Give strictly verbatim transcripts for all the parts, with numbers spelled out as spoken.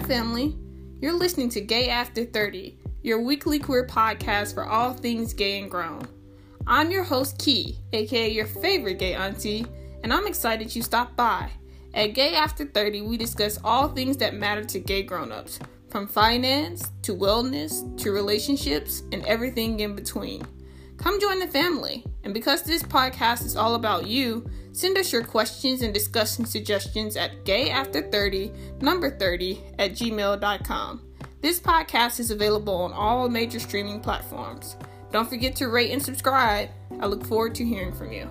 family. You're listening to Gay After thirty, your weekly queer podcast for all things gay and grown. I'm your host, Key, aka your favorite gay auntie, and I'm excited you stopped by. At Gay After thirty, we discuss all things that matter to gay grown-ups, from finance, to wellness, to relationships, and everything in between. Come join the family, and because this podcast is all about you, send us your questions and discussion suggestions at gayafter30, number thirty, at gmail dot com. This podcast is available on all major streaming platforms. Don't forget to rate and subscribe. I look forward to hearing from you.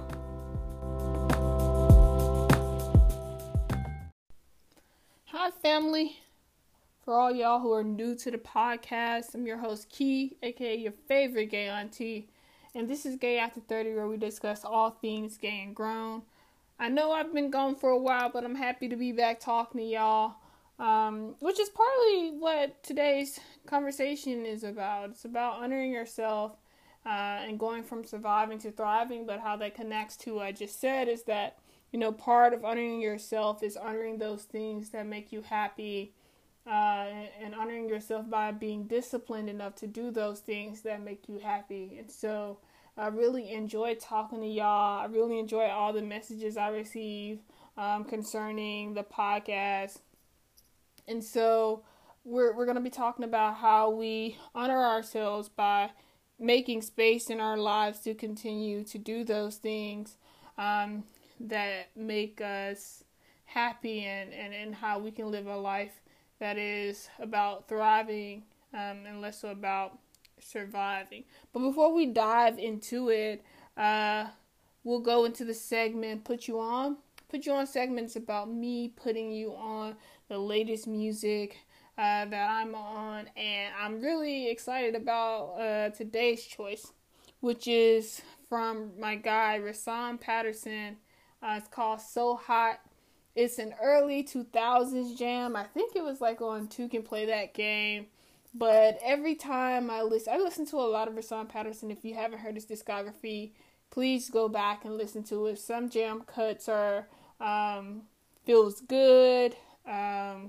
Hi, family. For all y'all who are new to the podcast, I'm your host, Key, aka your favorite gay auntie. And this is Gay After thirty, where we discuss all things gay and grown. I know I've been gone for a while, but I'm happy to be back talking to y'all, um, which is partly what today's conversation is about. It's about honoring yourself uh, and going from surviving to thriving, but how that connects to what I just said is that, you know, part of honoring yourself is honoring those things that make you happy, uh, and, and honoring yourself by being disciplined enough to do those things that make you happy. And so I really enjoy talking to y'all. I really enjoy all the messages I receive um, concerning the podcast. And so we're we're going to be talking about how we honor ourselves by making space in our lives to continue to do those things um, that make us happy, and, and, and how we can live a life that is about thriving um, and less so about surviving. But before we dive into it, uh, we'll go into the segment Put You On. Put You On segments about me putting you on the latest music uh, that I'm on. And I'm really excited about uh, today's choice, which is from my guy, Rahsaan Patterson. Uh, it's called So Hot. It's an early two thousands jam. I think it was like on Two Can Play That Game. But every time I listen, I listen to a lot of Rahsaan Patterson. If you haven't heard his discography, please go back and listen to it. Some jam cuts are um, Feels Good. Um,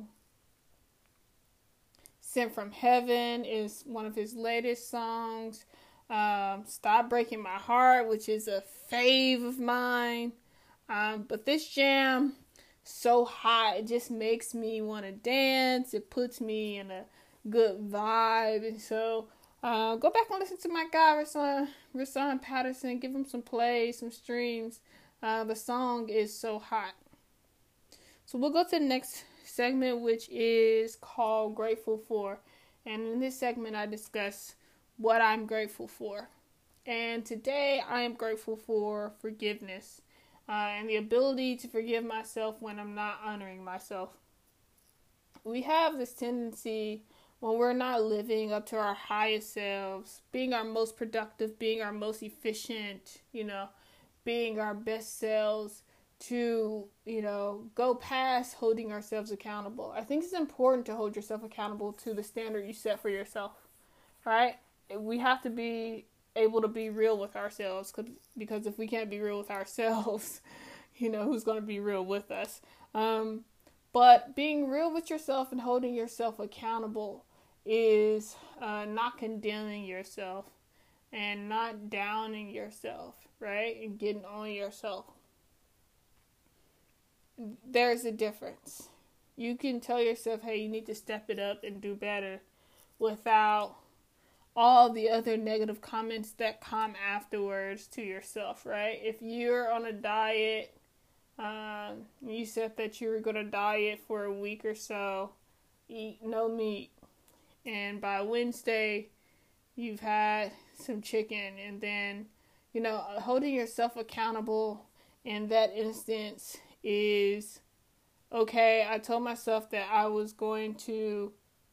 Sent from Heaven is one of his latest songs. Um, Stop Breaking My Heart, which is a fave of mine. Um, but this jam, So Hot, it just makes me want to dance. It puts me in a good vibe. And so uh, go back and listen to my guy, Rahsaan, Rahsaan Patterson. Give him some plays, some streams. Uh, the song is So Hot. So we'll go to the next segment, which is called Grateful For. And in this segment, I discuss what I'm grateful for. And today, I am grateful for forgiveness. Uh, and the ability to forgive myself when I'm not honoring myself. We have this tendency when we're not living up to our highest selves, being our most productive, being our most efficient, you know, being our best selves, to, you know, go past holding ourselves accountable. I think it's important to hold yourself accountable to the standard you set for yourself, right? We have to be able to be real with ourselves, because if we can't be real with ourselves, you know, who's going to be real with us? Um, but being real with yourself and holding yourself accountable is uh, not condemning yourself and not downing yourself, right? And getting on yourself. There's a difference. You can tell yourself, hey, you need to step it up and do better, without all the other negative comments that come afterwards to yourself, right? If you're on a diet, um, you said that you were going to diet for a week or so, eat no meat, and by Wednesday, you've had some chicken, and then, you know, holding yourself accountable in that instance is, okay, I told myself that I was going to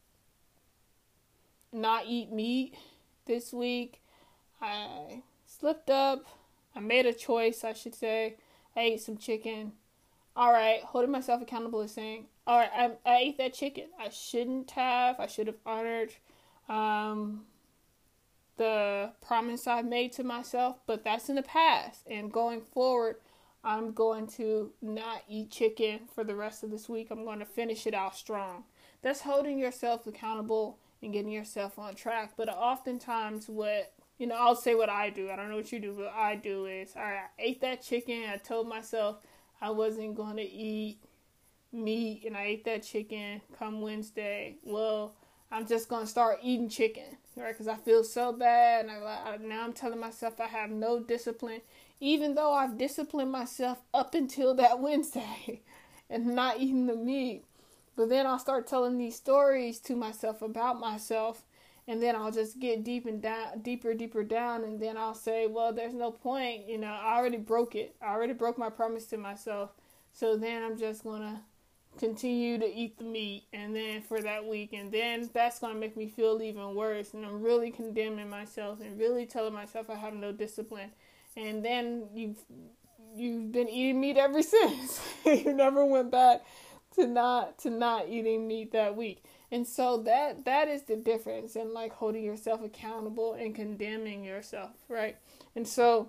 not eat meat this week. I slipped up. I made a choice, I should say. I ate some chicken. All right, holding myself accountable is saying, all right, I, I ate that chicken. I shouldn't have. I should have honored um, the promise I made to myself, but that's in the past. And going forward, I'm going to not eat chicken for the rest of this week. I'm going to finish it out strong. that's holding yourself accountable and getting yourself on track. But oftentimes what, you know, I'll say what I do. I don't know what you do, but what I do is, all right, I ate that chicken. I told myself I wasn't going to eat meat, and I ate that chicken come Wednesday. Well, I'm just going to start eating chicken, right? Because I feel so bad. And I, I, now I'm telling myself I have no discipline, even though I've disciplined myself up until that Wednesday and not eating the meat. But then I'll start telling these stories to myself about myself, and then I'll just get deep and down, deeper, deeper down, and then I'll say, well, there's no point. You know, I already broke it. I already broke my promise to myself. So then I'm just going to continue to eat the meat, and then for that week, and then that's going to make me feel even worse, and I'm really condemning myself and really telling myself I have no discipline. And then you've, you've been eating meat ever since. You never went back to not to not eating meat that week. And so that that is the difference in like holding yourself accountable and condemning yourself, right? And so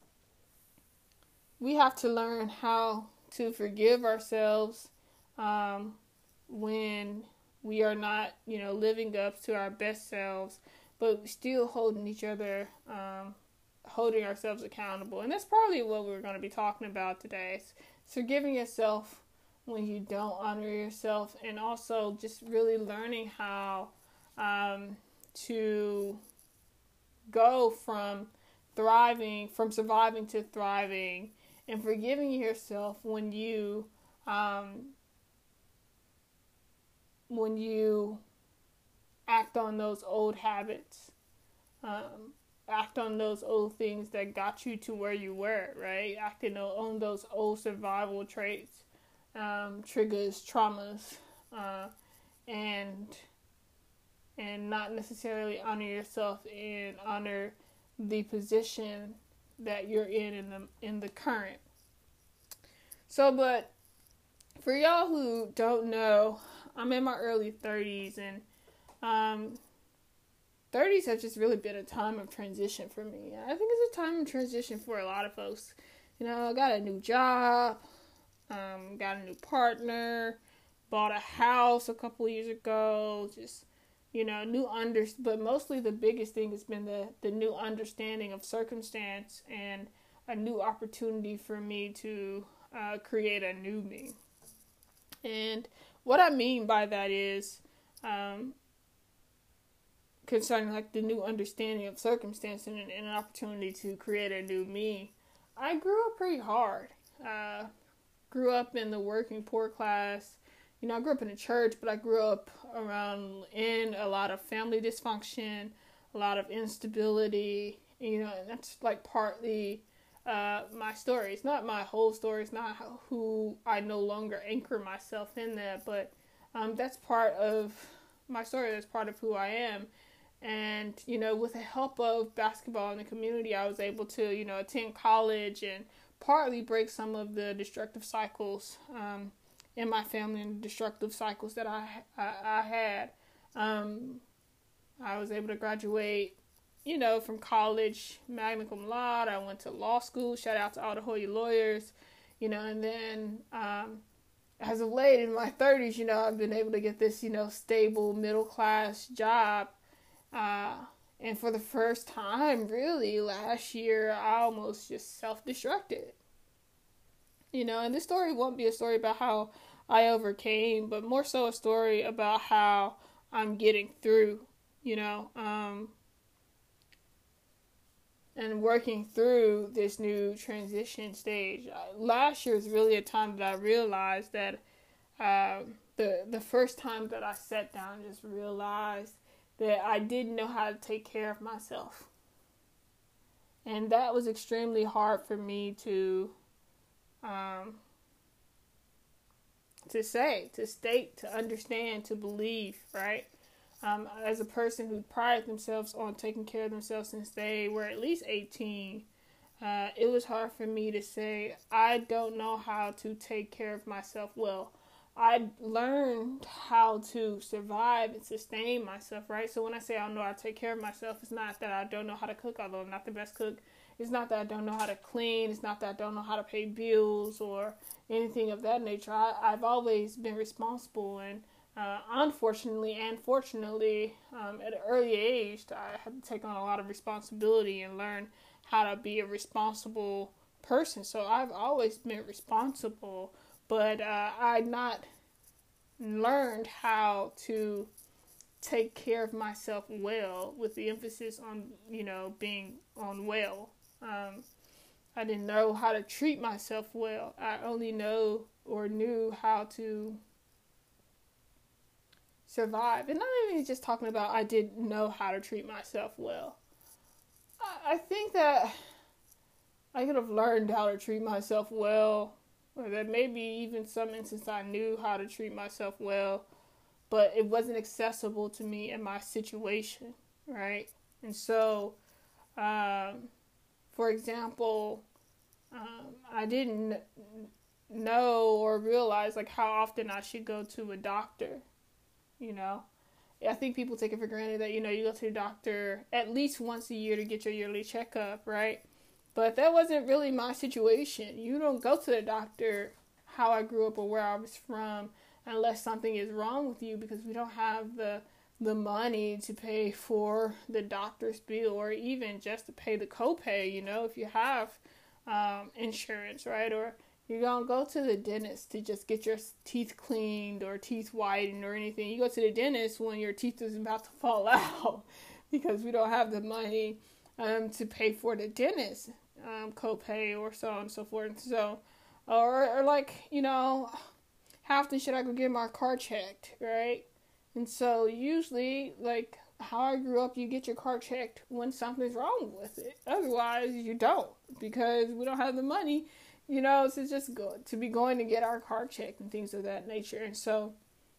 we have to learn how to forgive ourselves um, when we are not, you know, living up to our best selves, but still holding each other, um, holding ourselves accountable. And that's probably what we're going to be talking about today. It's forgiving yourself when you don't honor yourself, and also just really learning how um, to go from thriving, from surviving to thriving, and forgiving yourself when you um, when you act on those old habits, um, act on those old things that got you to where you were, right? Acting on those old survival traits. Um, triggers, traumas, uh, and and not necessarily honor yourself and honor the position that you're in in the in the current. So, but for y'all who don't know, I'm in my early thirties, and um, thirties have just really been a time of transition for me. I think it's a time of transition for a lot of folks. You know, I got a new job. Um, got a new partner, bought a house a couple years ago, just, you know, new under, but mostly the biggest thing has been the, the new understanding of circumstance and a new opportunity for me to uh, create a new me. And what I mean by that is, um, concerning like the new understanding of circumstance and, and an opportunity to create a new me, I grew up pretty hard. Uh, Grew up in the working poor class. You know, I grew up in a church, but I grew up around in a lot of family dysfunction, a lot of instability. You know, and that's like partly uh, my story. It's not my whole story. It's not how, who I no longer anchor myself in that, but um, that's part of my story. That's part of who I am. And, you know, with the help of basketball in the community, I was able to, you know, attend college and partly break some of the destructive cycles um, in my family and destructive cycles that I I, I had. Um, I was able to graduate, you know, from college, magna cum laude. I went to law school. Shout out to all the Hoya lawyers, you know, and then um, as of late in my thirties, you know, I've been able to get this, you know, stable middle class job. Uh, And for the first time, really, last year, I almost just self-destructed. You know, and this story won't be a story about how I overcame, but more so a story about how I'm getting through, you know, um, and working through this new transition stage. Last year is really a time that I realized that uh, the the first time that I sat down and just realized that I didn't know how to take care of myself. And that was extremely hard for me to um, to say, to state, to understand, to believe, right? Um, as a person who prided themselves on taking care of themselves since they were at least eighteen, uh, it was hard for me to say, I don't know how to take care of myself well. I learned how to survive and sustain myself, right? So when I say I don't know how to take care of myself, it's not that I don't know how to cook, although I'm not the best cook. It's not that I don't know how to clean. It's not that I don't know how to pay bills or anything of that nature. I, I've always been responsible, and uh, unfortunately and fortunately, um, at an early age, I had to take on a lot of responsibility and learn how to be a responsible person. So I've always been responsible, but uh, I not learned how to take care of myself well, with the emphasis on, you know, being on well. Um, I didn't know how to treat myself well. I only know or knew how to survive. And not even just talking about I didn't know how to treat myself well. I, I think that I could have learned how to treat myself well, or that maybe even some instance I knew how to treat myself well, but it wasn't accessible to me in my situation, right? And so, um, for example, um, I didn't know or realize like how often I should go to a doctor, you know. I think people take it for granted that, you know, you go to the doctor at least once a year to get your yearly checkup, right? But that wasn't really my situation. You don't go to the doctor how I grew up or where I was from unless something is wrong with you, because we don't have the the money to pay for the doctor's bill, or even just to pay the copay, you know, if you have um, insurance, right? Or you don't go to the dentist to just get your teeth cleaned or teeth whitened or anything. You go to the dentist when your teeth is about to fall out because we don't have the money um, to pay for the dentist um, copay or so on and so forth. So, or, or like, you know, how often should I go get my car checked, right? And so usually, like how I grew up, you get your car checked when something's wrong with it. Otherwise, you don't, because we don't have the money, you know, to just go to be going to get our car checked and things of that nature. And so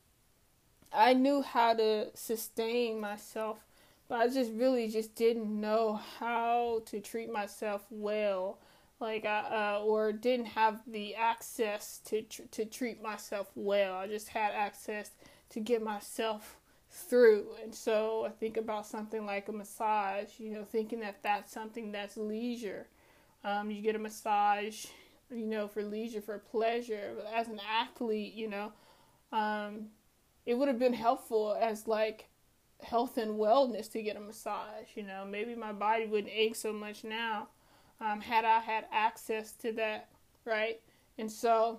I knew how to sustain myself, but I just really just didn't know how to treat myself well. Like I, uh, or didn't have the access to tr- to treat myself well. I just had access to get myself through. And so I think about something like a massage, you know, thinking that that's something that's leisure. Um, you get a massage, you know, for leisure, for pleasure. But as an athlete, you know, um, it would have been helpful as like health and wellness to get a massage. You know, maybe my body wouldn't ache so much now. Um, had I had access to that, right? And so,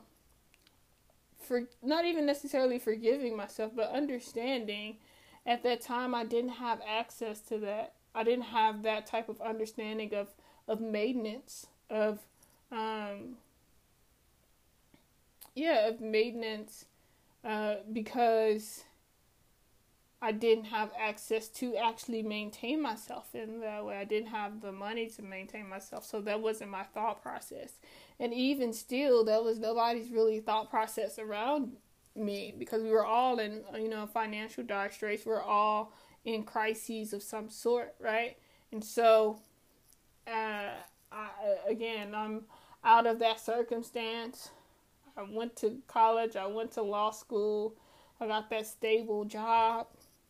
for not even necessarily forgiving myself, but understanding, at that time I didn't have access to that. I didn't have that type of understanding of, of maintenance, of, um, yeah, of maintenance, uh, because I didn't have access to actually maintain myself in that way. I didn't have the money to maintain myself, so that wasn't my thought process. And even still, that was nobody's really thought process around me, because we were all in, you know, financial dire straits. We're all in crises of some sort, right? And so, uh, I, again, I'm out of that circumstance. I went to college. I went to law school. I got that stable job.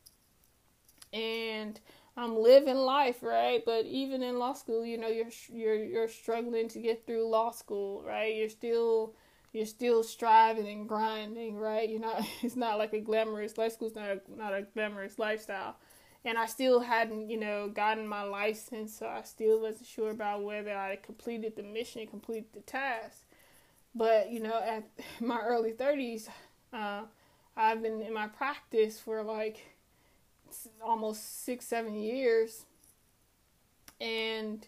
And I'm living life, right? But even in law school, you know, you're you're you're struggling to get through law school, right? You're still you're still striving and grinding, right? You're not. It's not like a glamorous life. School's not a, not a glamorous lifestyle. And I still hadn't, you know, gotten my license, so I still wasn't sure about whether I completed the mission, completed the task. But you know, at my early thirties, uh, I've been in my practice for like almost six, seven years, and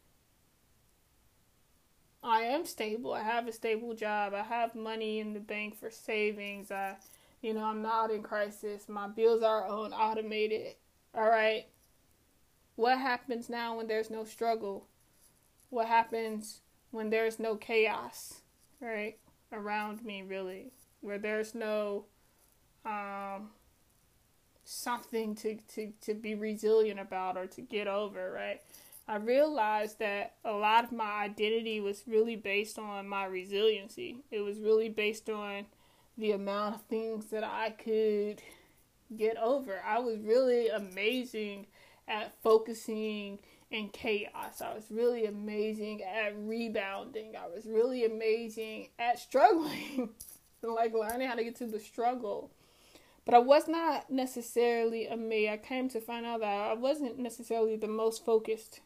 I am stable. I have a stable job. I have money in the bank for savings. I, you know, I'm not in crisis. My bills are on automated. All right. What happens now when there's no struggle? What happens when there's no chaos, right, around me, really, where there's no, um, something to, to, to be resilient about or to get over, right? I realized that a lot of my identity was really based on my resiliency. It was really based on the amount of things that I could get over. I was really amazing at focusing in chaos. I was really amazing at rebounding. I was really amazing at struggling, like learning how to get to the struggle. But I was not necessarily a me. I came to find out that I wasn't necessarily the most focused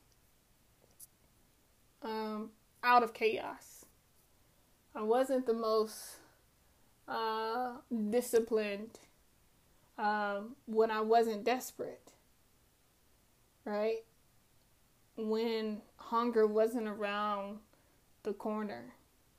um, out of chaos. I wasn't the most uh, disciplined um, when I wasn't desperate, right? When hunger wasn't around the corner.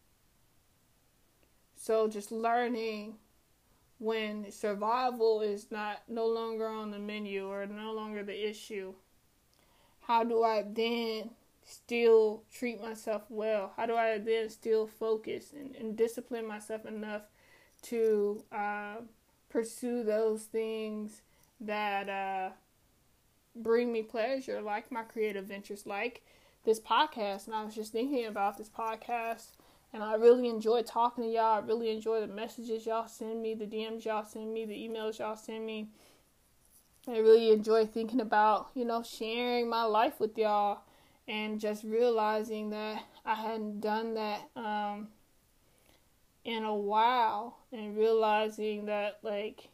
So just learning when survival is not no longer on the menu or no longer the issue, how do I then still treat myself well? How do I then still focus and, and discipline myself enough to uh, pursue those things that uh, bring me pleasure, like my creative ventures, like this podcast? And I was just thinking about this podcast, and I really enjoy talking to y'all. I really enjoy the messages y'all send me, the D Ms y'all send me, the emails y'all send me. I really enjoy thinking about, you know, sharing my life with y'all, and just realizing that I hadn't done that um, in a while, and realizing that, like,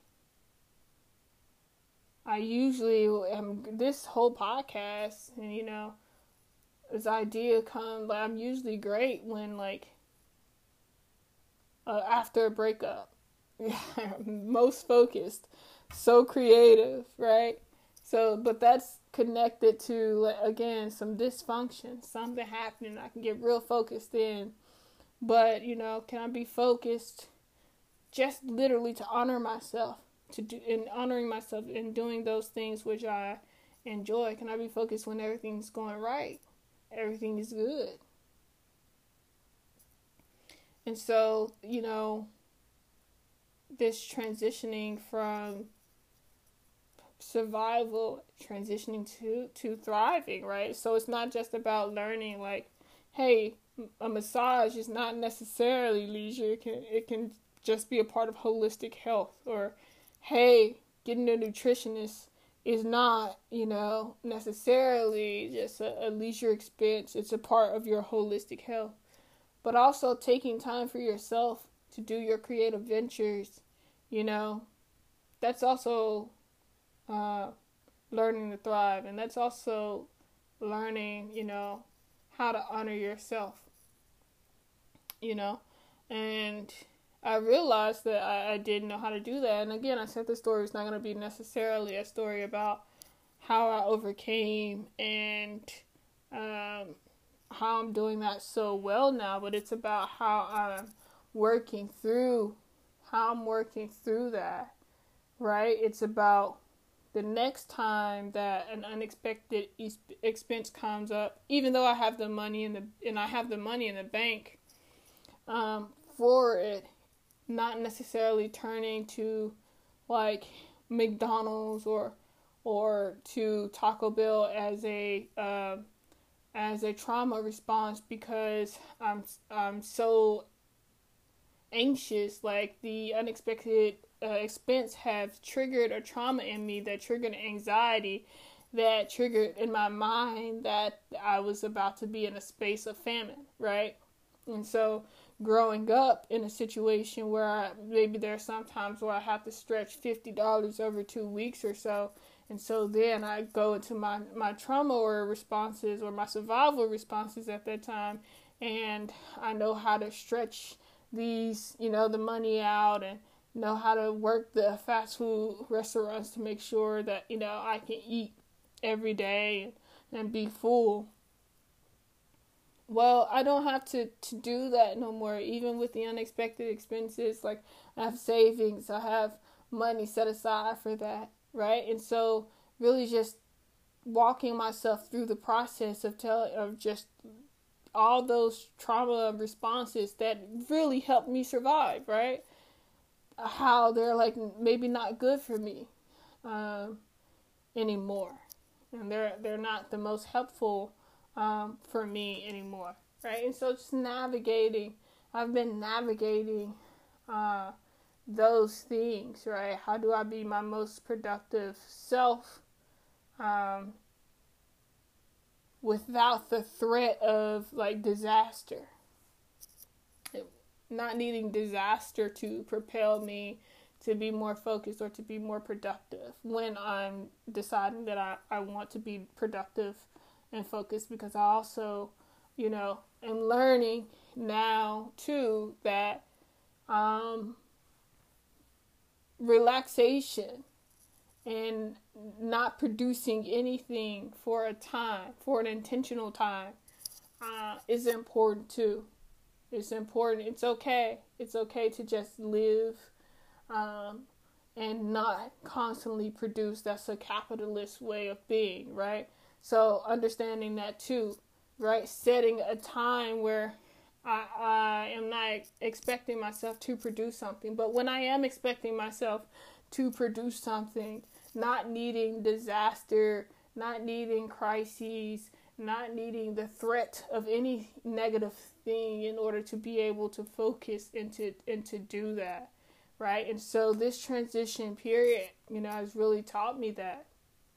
I usually am, this whole podcast, and, you know, this idea comes, but I'm usually great when, like, uh, after a breakup, most focused, so creative, right? So, but that's connected to, again, some dysfunction, something happening. I can get real focused in, but, you know, can I be focused just literally to honor myself, to do, in honoring myself and doing those things which I enjoy? Can I be focused when everything's going right? Everything is good. And so, you know, this transitioning from survival, transitioning to, to thriving, right? So it's not just about learning, like, hey, a massage is not necessarily leisure. It can, it can just be a part of holistic health. Or, hey, getting a nutritionist is not, you know, necessarily just a, a leisure expense. It's a part of your holistic health. But also taking time for yourself to do your creative ventures, you know, that's also uh, learning to thrive. And that's also learning, you know, how to honor yourself, you know. And I realized that I, I didn't know how to do that. And again, I said the story is not going to be necessarily a story about how I overcame and um, how I'm doing that so well now, but it's about how I'm working through, how I'm working through that, right? It's about the next time that an unexpected expense comes up, even though I have the money in the, and I have the money in the bank um, for it, not necessarily turning to like McDonald's or or to Taco Bell as a uh, as a trauma response, because I'm I'm so anxious. Like, the unexpected uh, expense have triggered a trauma in me that triggered anxiety, that triggered in my mind that I was about to be in a space of famine, right? And so growing up in a situation where I, maybe there are some times where I have to stretch fifty dollars over two weeks or so. And so then I go into my, my trauma or responses or my survival responses at that time. And I know how to stretch these, you know, the money out, and know how to work the fast food restaurants to make sure that, you know, I can eat every day and, and be full. Well, I don't have to, to do that no more, even with the unexpected expenses. Like, I have savings, I have money set aside for that, right? And so really just walking myself through the process of tell, of just all those trauma responses that really helped me survive, right? How they're like maybe not good for me um, anymore, and they're they're not the most helpful um, for me anymore, right? And so just navigating, I've been navigating uh, those things, right? How do I be my most productive self um, without the threat of like disaster? Not needing disaster to propel me to be more focused or to be more productive when I'm deciding that I, I want to be productive and focused, because I also, you know, am learning now too that um, relaxation and not producing anything for a time, for an intentional time, uh, is important too. It's important. It's okay. It's okay to just live um, and not constantly produce. That's a capitalist way of being, right? So understanding that too, right? Setting a time where I, I am not expecting myself to produce something, but when I am expecting myself to produce something, not needing disaster, not needing crises, not needing the threat of any negative thing in order to be able to focus and to, and to do that, right? And so this transition period, you know, has really taught me that.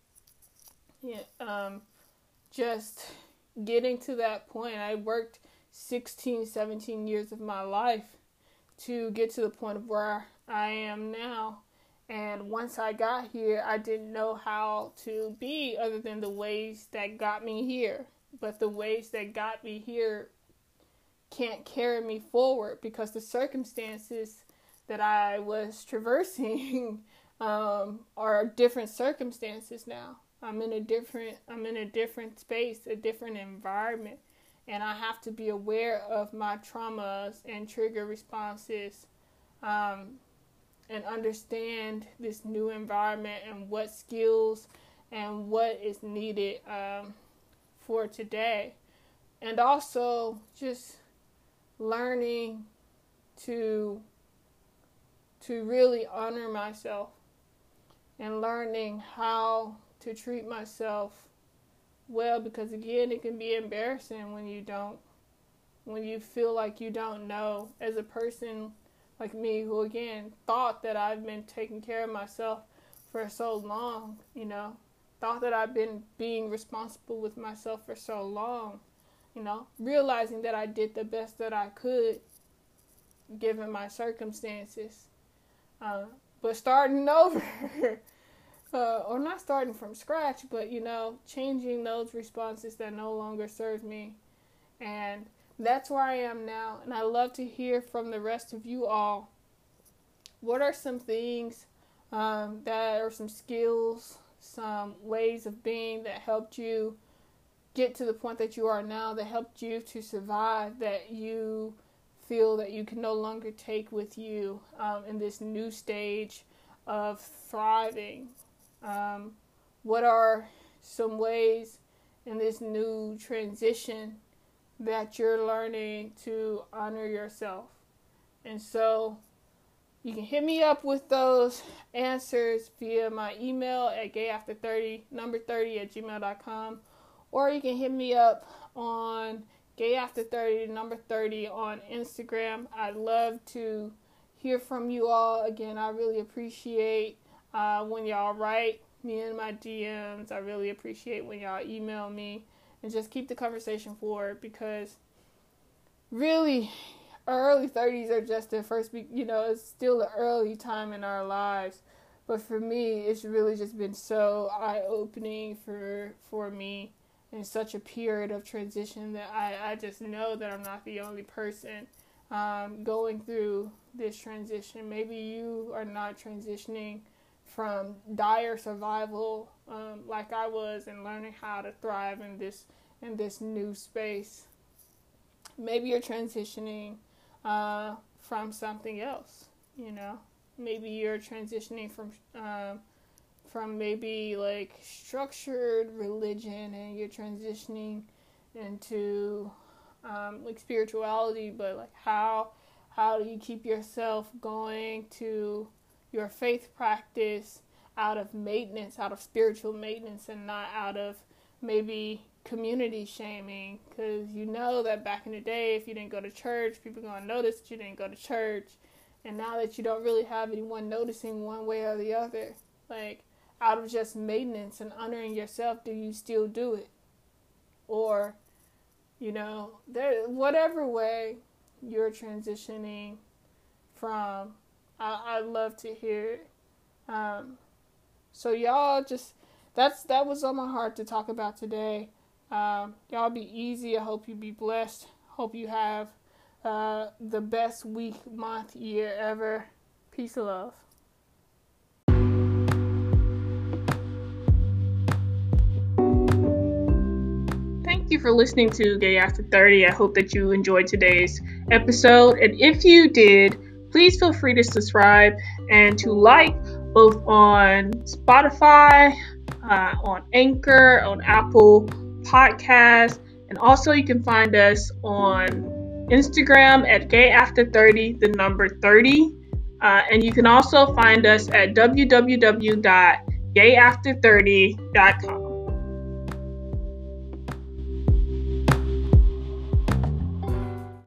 Yeah, um, just getting to that point. I worked sixteen, seventeen years of my life to get to the point of where I am now. And once I got here, I didn't know how to be other than the ways that got me here. But the ways that got me here can't carry me forward because the circumstances that I was traversing um, are different circumstances now. I'm in a different, I'm in a different space, a different environment, and I have to be aware of my traumas and trigger responses. Um, and understand this new environment and what skills and what is needed um, for today. And also just learning to to really honor myself and learning how to treat myself well, because again, it can be embarrassing when you don't, when you feel like you don't know as a person like me, who again thought that I've been taking care of myself for so long, you know, thought that I've been being responsible with myself for so long, you know, realizing that I did the best that I could given my circumstances, uh, but starting over, uh, or not starting from scratch, but, you know, changing those responses that no longer serve me. And that's where I am now, and I love to hear from the rest of you all. What are some things um, that are some skills, some ways of being that helped you get to the point that you are now, that helped you to survive, that you feel that you can no longer take with you um, in this new stage of thriving? Um, what are some ways in this new transition that you're learning to honor yourself? And so you can hit me up with those answers via my email at gay after thirty, number thirty at gmail dot com, or you can hit me up on gay after thirty, number thirty on Instagram. I'd love to hear from you all. Again, I really appreciate uh, when y'all write me in my D Ms. I really appreciate when y'all email me. And just keep the conversation forward, because really, our early thirties are just the first, you know, it's still an early time in our lives. But for me, it's really just been so eye-opening for for me in such a period of transition that I, I just know that I'm not the only person um, going through this transition. Maybe you are not transitioning from dire survival um, like I was, and learning how to thrive in this in this new space. Maybe you're transitioning uh, from something else, you know. Maybe you're transitioning from um, from maybe like structured religion, and you're transitioning into um, like spirituality, but like how how do you keep yourself going to your faith practice out of maintenance, out of spiritual maintenance, and not out of maybe community shaming? Because you know that back in the day, if you didn't go to church, people are going to notice that you didn't go to church. And now that you don't really have anyone noticing one way or the other, like out of just maintenance and honoring yourself, do you still do it? Or, you know, there, whatever way you're transitioning from I, I love to hear it. Um, so y'all just, that's that was on my heart to talk about today. Um, y'all be easy. I hope you be blessed. Hope you have uh, the best week, month, year ever. Peace and love. Thank you for listening to Gay After thirty. I hope that you enjoyed today's episode. And if you did, please feel free to subscribe and to like both on Spotify, uh, on Anchor, on Apple Podcasts. And also you can find us on Instagram at Gay After thirty, the number thirty. Uh, and you can also find us at w w w dot gay after thirty dot com.